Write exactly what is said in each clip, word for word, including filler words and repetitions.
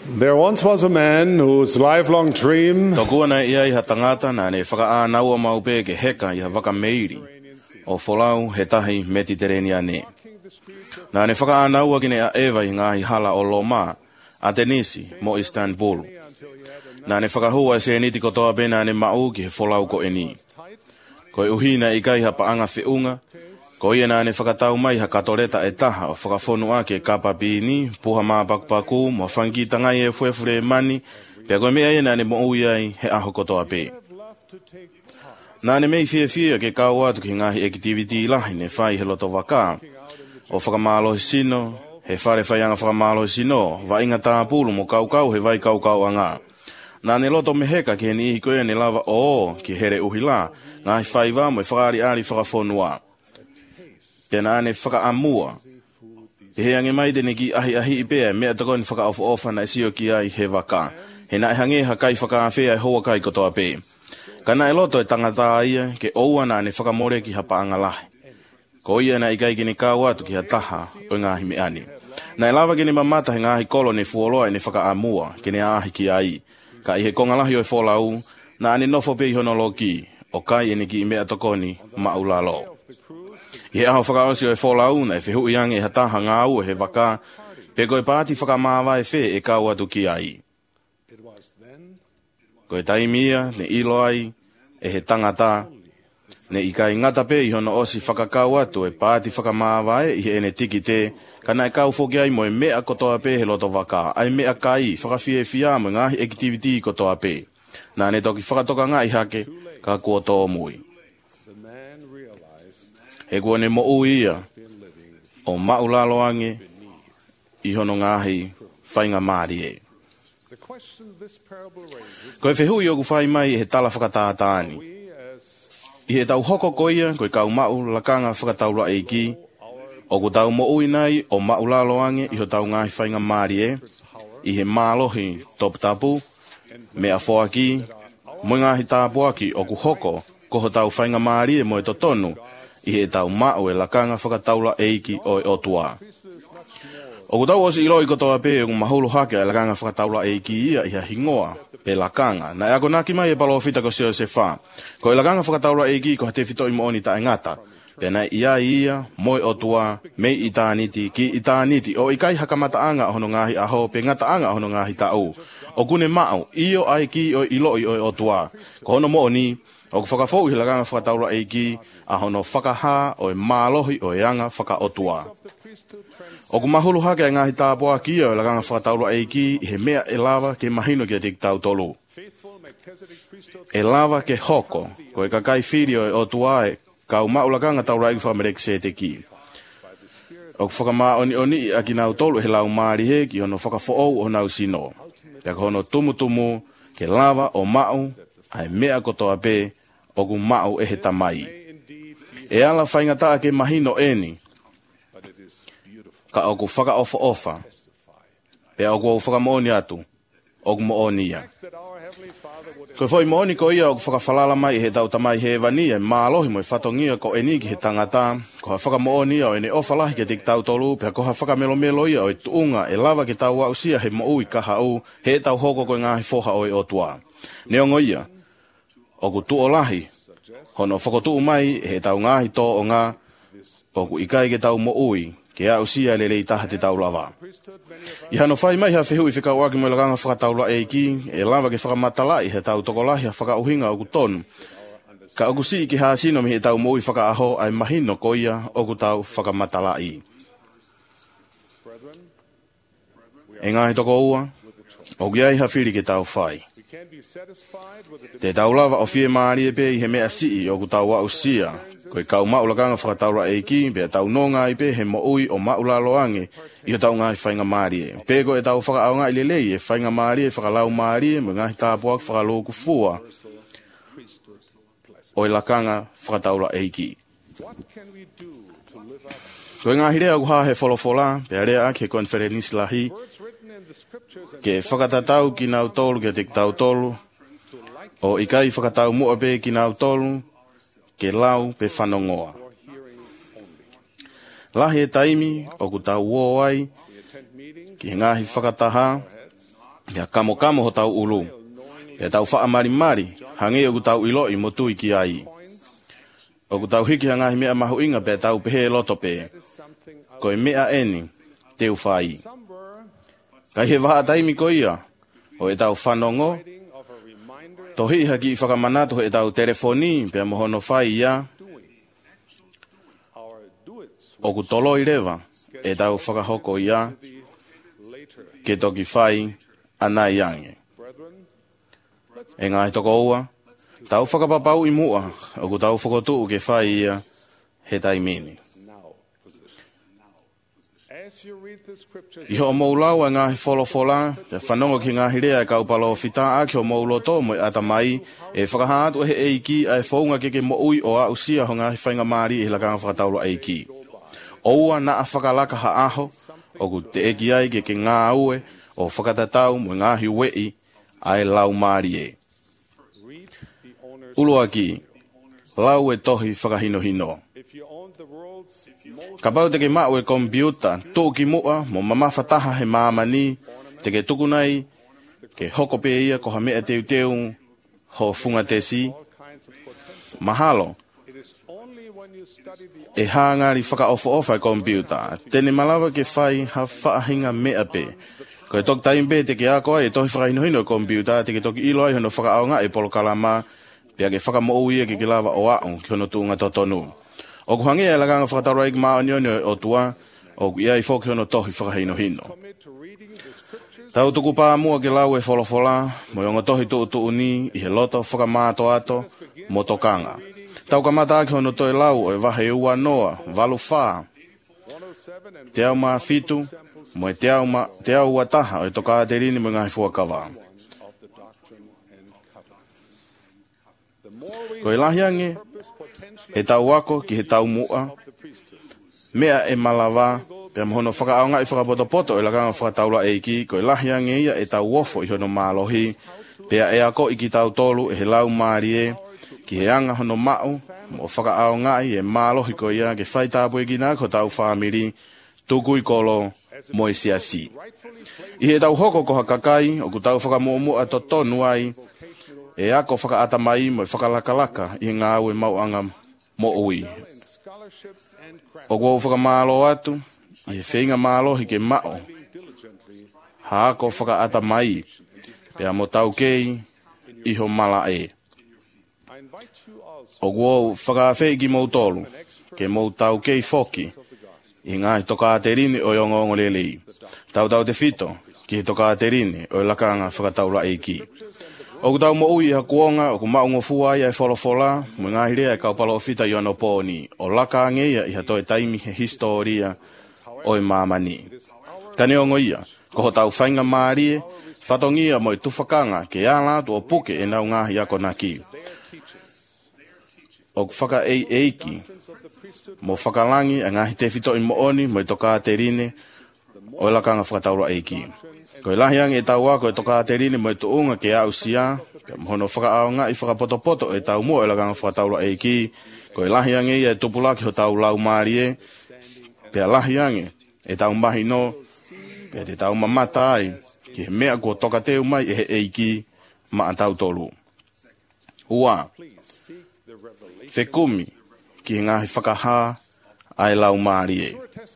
There once was a man whose lifelong dream Tokuna ia i hatangata na ne whakaanaua maupe ke heka i ha wakameiri o folau he tahi Mediterranean ne. Na ne whakaanaua kine a ewa i ngahi hala o Loma, Atenisi mo Istanbul. Na ne whakahua se niti kotoa pena ne mau ki he folau ko eni. Ko e uhina i kai ha paanga whiunga, ko ia na ne whakatau mai ha katoreta e taha o whakafonu ake kapa pini, puha maa pakupaku, mo whankita ngai e fuefure mani, pia koe mea ia na ne mo ui ai he aho kotoa pe. Na ne mei fia fia ke kau atu ki ngahi activity lahi ne whai he loto waka, o whakamalo sino, he whare whaianga whakamalo sino, wa inga tāpulu mo kau kau he vai kau kau anga. Na ne loto meheka ki he ni koe ne lava o ki here uhila, ngahi whaiva mo e whakari ari whakafonua. Pena ne whakaamua. E he ange mai tene ki ahi ahi i pēa, mea tako ni whakaofa ofa na sio ki ai he waka. He na e hange ha kai whakaawhea e hoa kai kotoa pē. Kana e loto e tangata ia, ke oua na ne whakamore ki ha paanga lahi. Ko ia na i kai kini kau atu ki ha taha o ngahi me ani. Na e lava kini mamata he ngahi kolo ne fuoloa e ne whakaamua, kini ahi ki ai. Ka i he konga lahi o e wholau, na ane nofo pe i honoloki, o kai e ni ki i mea tokoni maulalo. I he aho whakaosi o e wholau na e whihu iange e hataha ngā ua he waka, pe koe pāti whakamāwa e whe e kau atu ki ai. Koe taimia, ne ilo ai, e he tangata, ne i kai ngata pe i hono osi whakakau atu e pāti whakamāwa e i he ene tiki te, kana e kau whoki ai mo e mea kotoa pe he loto waka, ai mea kai whakawhie whia mo ngahi activity kotoa pe. Nā ne toki whakatoka ngā i hake, ka kua tō mui. He kua ne mo uia o maulaloange i hono ngahi whainga maari e. Koe whehui o ku whai mai he tala whakatātāni. I he tau hoko koia, koe kau mau lakanga whakataura e ki, o ku tau mo ui nai o maulaloange i ho tau ngahi whainga maari e, i he mālohi top tapu, mea whoaki, mo ngahi tāpuaki o ku hoko, ko ho tau whainga maari e mo e totonu, i he tau mao e lakanga whakataula eiki o e otua. O ku tau osi ilo i kotoa pe e ku mahulu hake e lakanga whakataula eiki ia i ha hingoa pe lakanga. Na e ako naki mai e palo fita ko seo se wha. Ko e lakanga whakataula eiki ko te fito i mo oni ta e ngata. Pena ia ia, moi otua, mei i tāniti, ki i tāniti, o i kai hakamata anga o hono ngahi aho, pe ngata anga o hono ngahi tau. O kune mao, io ai ki o ilo i o e otua. Ko hono mo oni, o ku whakafou i lakanga whakataula eiki, a hono whakaha o e mālohi o e anga whakaotua. O ku mahulu hake e ngahi tāpua kia o e lakanga whakataula eiki, i he mea e lava ke mahino ki a tik tau tolu. E lava ke hoko, ko e kakai whiri o e otua e, kau maulakanga tau raiku whamerek se te ki. O ku whakamaa oni oni a ki nau tolu he lau maari he ki hono whakafoou o nau sino. Pea ko hono tumutumu ke lava o mau, ai mea kotoa pe, o ku mau e he tamai. E ala whainga taa ke mahino eni, ka o ku whaka ofa ofa, pe o ku o whaka mooni atu, o ku moonia. Koe whoi mooni ko ia o ku whaka whalala mai he tau tamai he vania, mālohi mo i whatongia ko eni ki he tangata, ko ha whaka moonia o ene ofa lahi ke tik tau tolu, pe ko ha whaka melo melo ia o i tuunga, e lava ke tau au sia he mo ui kaha u, he tau hoko koe ngahi foha o i otua. Neongo ia, o ku tuo lahi, hono whakotuu mai he tau ngahi tō o ngā, o ku ikai ke tau mo ui, ke au sia lele i taha te tau lava. I hano whai mai ha whihu i whikau aki mo i lakanga whakataula e ki, e lava ke whakamatalai he tau tokolahi ha whakauhinga o ku tonu. Ka o ku si ki haasino mi he tau mo ui whakaaho ai mahino ko ia o ku tau whakamatalai. E ngahi toko ua, o ku iai ha whiri ke tau whai. Te tau lava o fie maari e pe i he mea sii o ku tau wau sia, koe kau maulakanga whakataura e ki, pe tau nonga i pe he mo ui o maulaloange i o tau ngahi whainga maari e. Pe ko e tau whakaau ngā i lelei e whainga maari e whakalau maari e mo ngahi tāpuak whakaloku fua o i lakanga whakataura e ki. Koe ngā hirea ku haa he wholofola, pe area aki he konferenisi lahi, ke whakatatau ki nau tolu ke tik tau tolu, o i kai whakatau mua pe ki nau tolu, ke lau pe whanongoa. Lahi e taimi o ku tau uo ai, ki ngahi whakataha, Ia kamo kamo ho tau ulu. Ia tau wha mari mari, hangi o tau ilo i motu i ki ai. O tau hiki hangahi mea mahu inga pe tau pehe loto pe. Ko e mea eni, teu whai. Kai he waha taimi ko ia, o e tau whanongo, tohi haki i whakamanatu e tau telefoni, pe mohono whai ia, o ku tolo i rewa, e tau whakahoko ia, ke toki whai, anai ange. E ngāi toko ua, tau whakapapau i mua, o ku tau whakotuu ke whai ia, he taimini. Iho o maulau a ngāhi wholofola, te whanongo ki ngāhi rea e kaupalo whita a ki o mauloto mo e atamai, e whakahātu e he eiki a e whaunga ke ke mo ui o a usia ho ngāhi whainga maari e hilakanga whakataulo eiki. Oua na a whakalaka ha aho, o ku te eki ai ke ke ngā aue, o whakatatau mo ngāhi wei a e lau maari e. Ulua ki, lau e tohi whakahino-hino. Ka pau te ke mau e kompiuta, tō ki mua, mo mamawhataha he māmani, te ke tukunai, ke hoko pe ia ko ha mea teu teu, ho funga te si. Mahalo, e hāngari whakaofo-ofa e kompiuta, tene malawa ke whai ha whaahinga mea pe. Ko e toki taimpe te ke ako ai, e tohi whakahino-hino e kompiuta, te ke toki ilo ai hono whakaonga e polokalama, pia ke whakamoui e ke ke lava o au, ki hono tūnga totonu. O ku hangi e laganga whakataura i maa onioni o tua, o ku ia i whoki hono tohi whakahino-hino. Tau tuku pā mua ke lau e wholofola, mo yonga tohi tuu tuu ni, i he loto whakamāto ato, mo tokanga. Tau ka mata aki hono toi lau o e wahe ua noa, walu whā. Te au maa fitu, mo e te au, ma, te au ua taha o e toka te rini mo ngahi fuakawa. Ko e lahiange, e tau wako ki he tau mua, mea e malawa, pia mohono whakaaonga i whakapoto-poto e lakanga whakataula eiki, ko e lahiange ia e tau wofo i hono mālohi, pia e ako i ki tau tolu e he lau maarie, ki he anga hono mau, mo whakaaonga i e mālohi ko ia, ke whaitapu e kina ko tau whamiri, tuku i kolo, mo e siasi. I he tau hoko ko hakakai, o ku tau whakamuamua to tonu ai, e ako whakaatamai mo e whakalakalaka i ngā au e mauanga mo ui. O kua whakamālo atu, i he whenga mālo hi ke mao. Ha ako whakaatamai, pia mo tau kei, iho mala e. O kua whakawhei ki mou tolu, ke mou tau kei foki, i ngā hi toka te rini o yongongo lelei. Tau tau te fito, ki hi toka te rini o lakanga whakataula eiki. O ku tau mo ui ha kuonga, o ku maungo fua ia e wholofola, mo ngā hirea e kaupalo o fita i ono pōni, o laka angeia i ha toi taimi he historia o e māmani. Kane ongo ia, ko ho tau whainga maarie, whatongia mo e tufakanga ke ālātu o puke e nau ngāhi ako naki. O ku whaka ei eiki, mo whakalangi a ngāhi te fito i mo oni, mo e toka te rine, o e lakanga whakataura eiki. Ko e lahiang e tau wako e toka te rine mo e tuunga ke au sia, ke mohono whakaaonga i whakapoto-poto e tau mua e lakanga whakataura eiki, ko e lahiang e e tupulaki ho tau lau maarie, pe a lahiang e tau mahi no, pe te tau mamata ai, ki he mea kua toka teu mai e he eiki, ma a tau tolu. Ua, whekumi, ki he ngahi whakaha, ai lau maarie.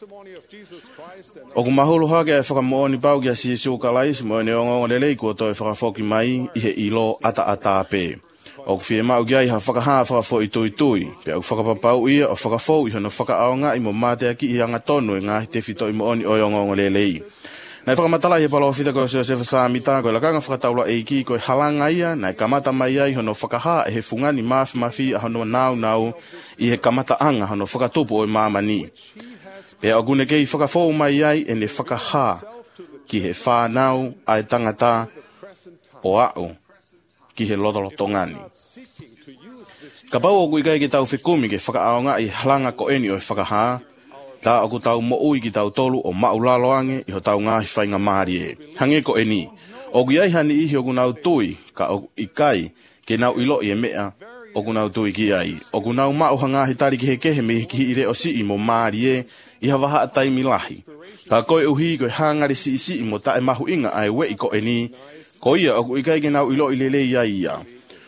O ku mahulu hake e whakamooni pau ki a sisu kalais mo e neongo lelei kua toi whakafoki mai i he ilo ata ata pe. O ku whie mau ki ai ha whakaha whakafo i tui tui, pe au whakapapau ia o whakafo i hono whakaaonga i mo mate aki i anga tonu e ngahi te fito i mo oni o yongo lelei. Nai whakamatala i palo whita ko se se whasamita ko e lakanga whakataula eiki ko e halanga ia, nai kamata mai ai hono whakaha e he fungani mafi mafi a hono nau nau i he kamata anga hono whakatupu o i mamani. Pe o gune kei whakafou mai ai e ne whakaha ki he whānau ai tangata o au ki he lotoloto ngani. Ka pau o kui kai ki tau whikumi ke whakaaonga i halanga ko eni o i whakaha, tā o ku tau mo ui ki tau tolu o maulalo ange i ho tau ngāhi whainga maari e. Hange ko eni, o kui ai hani ihi o ku nau tui ka o i kai ke nau ilo i e mea o ku nau tui ki ai. O ku nau mau ha ngāhi tari ki he kehe me ki ire o si i mo maari e iha waha a taimi lahi. Ka koe uhi koe hangari si isi mo tae mahu inga ai we i ko e ni, ko ia oku ikai ke nau ilo i lele ia ia.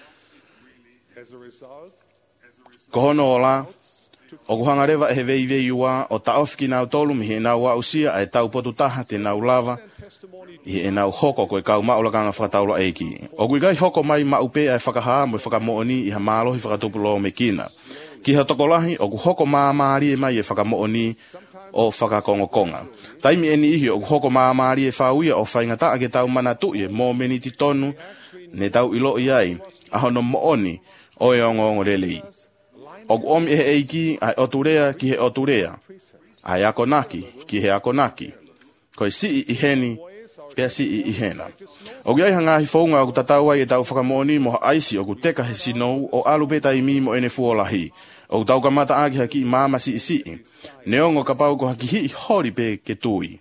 Ko hono o la, oku hangarewa e he vei vei ua o ta ofiki nau tolu mi he nau wa usia ai tau potu taha te nau lava, i e nau hoko koe kau maulakanga whakataula eiki. Oku ikai hoko mai maupe ai whakahaa mo i whakamooni i ha mālohi whakatupulo me kina. Ki ha tokolahi, oku hoko māmaari e mai e whakamooni o whakakongokonga. Taimi eni ihi oku hoko māmaari e whauia o whaingata ake tau manatu i e mō meniti tonu, ne tau ilo i ai, ahono mooni o e ongo ongo relei. Oku omi e he eiki ai oturea ki he oturea, ai akonaki ki he akonaki, koe si i heni, pea si i hena. Oku ai hanga hi whaunga oku tatau ai e tau whakamoni mo aisi oku teka he sinou o alupeta i mi mo ene fuolahi. Oku tau ka mata agi haki i mama si i si i, neongo ka pau ko haki hi hori pe ke tui.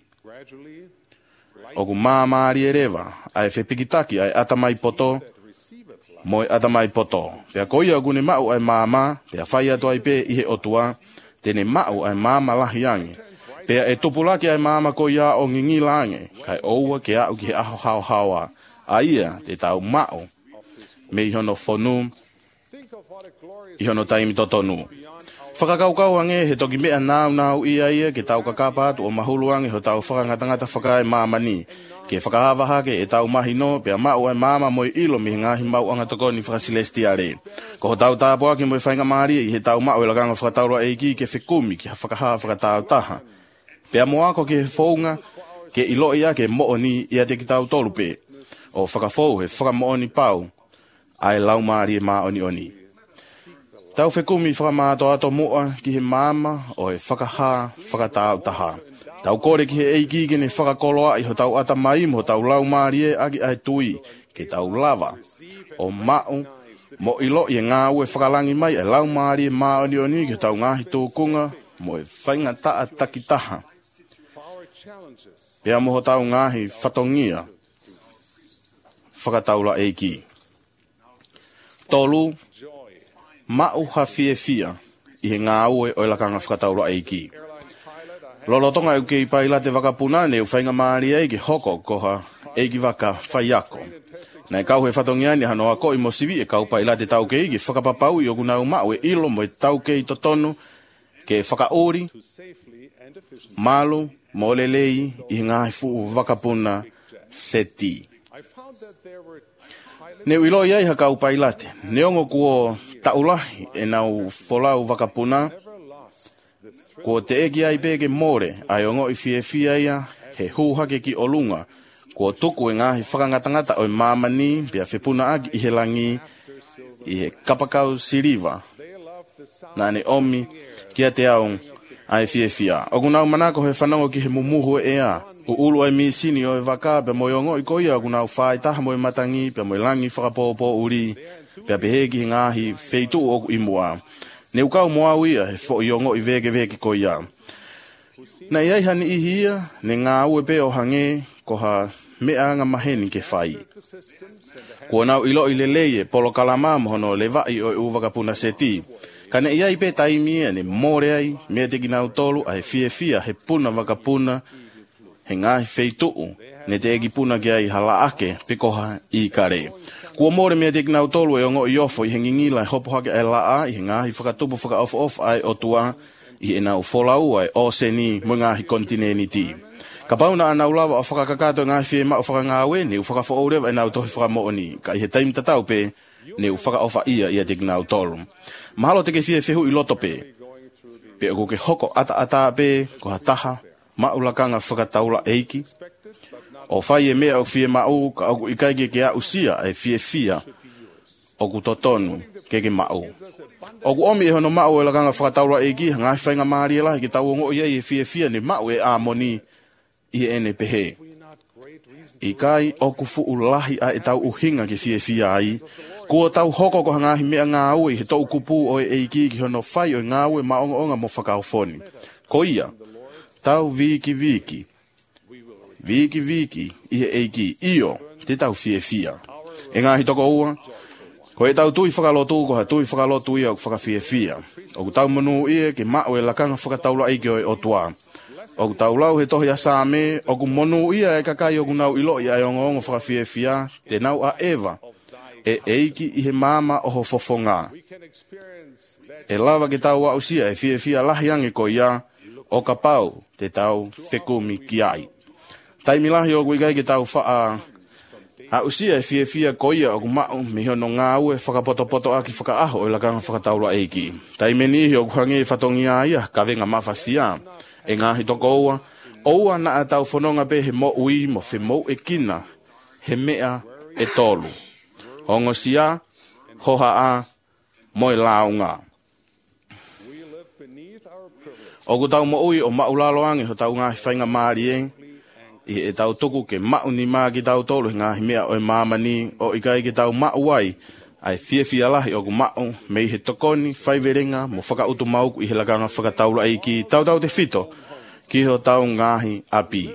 Oku māmaari e rewa, ai whepikitaki ai atamai poto, moi atamai poto. Pea koia oku ne mau ai mama, pea whai atu ai pe ihe otua, tene mau ai mama lahi ange. Pea e tupulaki ai mama koia o ngingi lange, kai oua ke au ki he aho hao hawa, a ia te tau mau, me ihono whonu, ihono taimi totonu. Whakakaukau ange he toki mea nau nau ia ia ke tau kakapa atu o mahulu ange ho tau whakangatangata whakai mamani. Ke whakahawaha ke e tau mahi no, pea mau ai mama moi ilo mihi ngahi mau anga tokoni whakasilestiare. Ko ho tau tāpua ki moi whainga maari i he tau mau e laganga whakataurua eiki ke whikumi ki whakahawa whakatau taha. Pea moako ke whaunga ke ilo ia ke mooni ia te ki tau tolupe. O whakafou he whakamooni pau ai lau maari e maoni oni. Tau whikumi whakamāto ato mua ki he mama o e whakaha whakatau taha. Tau kore ki he eiki ke ne whakakoloa i ho tau ata mai mo tau lau maari e agi ai tui ke tau lava. O mau mo ilo i ngā ue whakalangi mai e lau maari e maoni oni ke tau ngahi tūkunga mo e whainga taa takitaha. Pea moho tau ngahi whatongia whakataula eiki. Tolu, mau ha fie fia i he ngā ue o ilakanga whakataula eiki. Lolotonga e ukei paila te wakapuna ne uwhainga maari e ki hoko koha eiki waka whaiako. Nei kau he whatongia ni hanoa ko i mosivi e kau paila te tau kei ki whakapapau i oku nau mau e ilo mo e tau kei totonu ke whakaori, malu, molelei i ngāhi fuu wakapuna seti. Neu ilo iai ha kau pailate, neongo kuo taulahi e nau wholau wakapuna, ko te eki ai peke more, ai ongo i fie fia ia, he hūhake ki olunga, ko tuku e ngahi whakangatangata o i mamani, pia whipuna agi i he langi, i he kapakau siriva, nane omi, kia te au, ai fie fia. Oku nau manako he whanongo ki he mumuhu e ea, u ulu ai mi sini o e waka, pe moi ongo i koia, oku nau whai taha moi matangi, pe moi langi whakapopo uri, pe peheki ngahi feitu oku imua. Ne ukau moa uia he fo i ongo i veke veke koia. Na iai hani i hia, ne ngā ue pe o hange, ko ha mea anga maheni ke whai. Kua nau ilo i leleye, polo kalama mohono le vai o i uwakapuna seti. Ka ne iai pe taimi e ne more ai, mea te kinau tolu, a he fie fia, he puna wakapuna, he ngahi feituu, ne te egi puna ki ai hala ake, pikoha i kare. Kua more mea te kinau tolu e ongo i ofo i he ngingila e hopo hake ai laa, i he ngahi whakatupu whaka off off ai o tua, i e nau wholau ai o seni mo ngahi kontineni ti. Ka pauna anau lawa o whakakakato ngahi fie ma o whakangawe, ne u whakafo orewa e nau tohi whakamooni. Ka i he taim tatau pe, ne u whaka ofa ia ia te kinau tolu. Mahalo te ke fie whihu i loto pe. Pe o ke hoko ata ata pe, ko ha taha, maulakanga whakataula eiki. O whai e mea o fie mau, ka oku ikaike ke a usia e fie fia, oku totonu ke ke mau. Oku omi e hono mau e lakanga whakataula eiki, ngai whainga maari e lahi ke tau ongo i e fie fia ni mau e a moni i ene pehe. I kai oku fuu lahi a e tau uhinga ke fie fia ai, kua tau hoko ko hangahi mea ngā ue he tau kupu o e eiki ki hono whai o ngā ue maonga onga mo whakaofoni. Ko ia, tau viki viki, viki viki i he eiki io te tau fie fia. E ngāhi toko ua, Ko e tau tui whakalotu, ko ha tui whakalotu ia o whakawhiawhia. O ku tau manu ia ke mao e lakanga whakataula i ki o e otua. O ku tau lau he tohi a sāme, o ku monu ia e kakai o ku nau ilo ia e ongo whakawhiawhia, te nau a Eva, e eiki i he mama o ho fofonga. E lava ke tau au sia e whiawhia lahi ange ko ia, o ka pau te tau whekumi ki ai. Taimi lahi o kuikai ke tau wha a usia e fia fia koia o kumau me hono ngā ue whakapoto-poto aki whakaaho o lakanga whakataura eiki. Tai meni o kuhange whatongi a ia ka venga mawhasia. E ngāhi toko oua, oua na a tau whanonga pe he mo ui mo whi mo e kina, he mea e tolu. Hongo sia, hoha a, mo e launga. O ku tau mo ui o maulaloange ho tau ngāhi whainga maari e, i e tau tuku ke mau ni maa ki tau tolu ngāhi mea o e mamani o i kai ki tau mau wai ai fia fia lahi o ku mau me i he tokoni whaiverenga mo whakautu mauku i he lakanga whakataula ai ki tau tau te whito ki ho tau ngāhi api.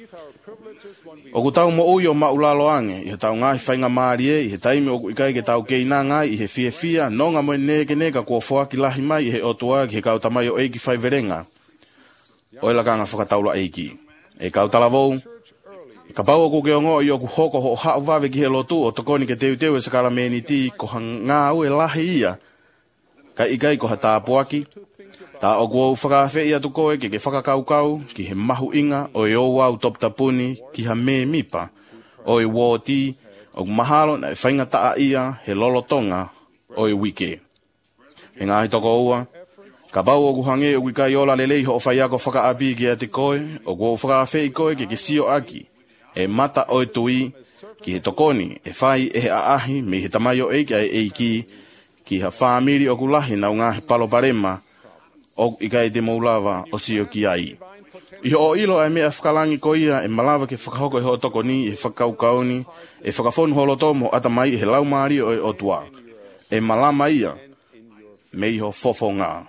O ku tau mo ui o mau laloange i he tau ngāhi whainga maari e i he taimi o ku i kai ki tau keina ngai i he fia fia nonga mo e neke neka kua whoaki lahi mai i he otua ki he kautamai o eiki whaiverenga o e lakanga whakataula eiki. E kautala vou, ka pau o ke ongo i o ku hoko ho hao vave ki he lotu o tokoni ke teu teu e sakara meni ti ko ngā ue lahi ia. Ka ikai ko ha tāpuaki, tā o kua whakawhi ia tu koe ke ke whakakaukau ki he mahu inga o e o wau top tapuni ki ha me mipa o e wōti o ku mahalo na e whainga taa ia he lolotonga o e wike. He ngāhi toko ua, ka pau o kuhange o kuikai ola lelei ho o whaiako whakaapi ki a te koe, o kua whakawhi i koe ke ke sio aki, e mata o e tui, ki he tokoni, e whai e he aahi, me he tamai o eiki ai eiki, ki ha whamiri o kulahi nau ngāhi palo parema, o ikai te moulava o sio ki ai. I ho o ilo ai mea whakalangi ko ia, e malava ke whakahoko e ho tokoni, e whakaukauni, e whakafonu holotomo atamai he laumari o e otua. E malama ia, me i ho fofonga.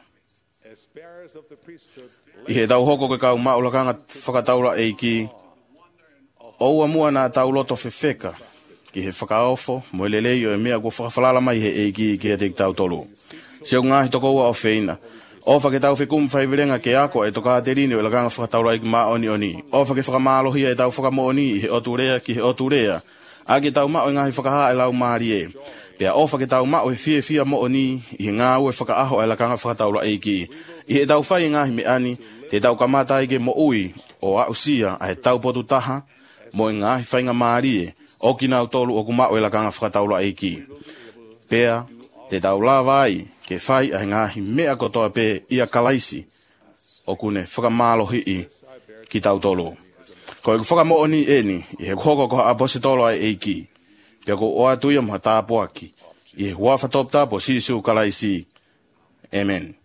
I he tau hoko ke kau maulakanga whakataura eiki, oua mua nā tau loto whewheka, ki he whakaofo, mo lelei o e mea kua whakawhalala mai he eiki ki he te tau tolu. Seo ngāhi toko ua o whina, ofa ke tau whikum whaivirenga ke ako e toka te rini o lakanga whakataura eiki maa oni oni, ofa ke whakamalohia e tau whakamooni i he oturea ki he oturea, a ke tau mao e ngāhi whakaha e lau maari e. Pea ofa ke tau mao e fia fia mo oni i he ngā ue whakaaho e lakanga whakataura eiki. I he tau whai ngahi me ani, te tau kamata ike mo ui o a usia a he tau potu taha, mo e ngahi whainga maari e, o ki nau tolu o kumao e lakanga whakataula eiki. Pea, te tau lawa ai, ke whai a he ngahi mea kotoa pe ia kalaisi, o kune whakamalo hii ki tau tolu. Ko e ku whakamo oni eni, i he hoko ko apositolo ai eiki, pea ko oa tuia maha tāpuaki, i he huafa top tapo sisu kalaisi. Amen.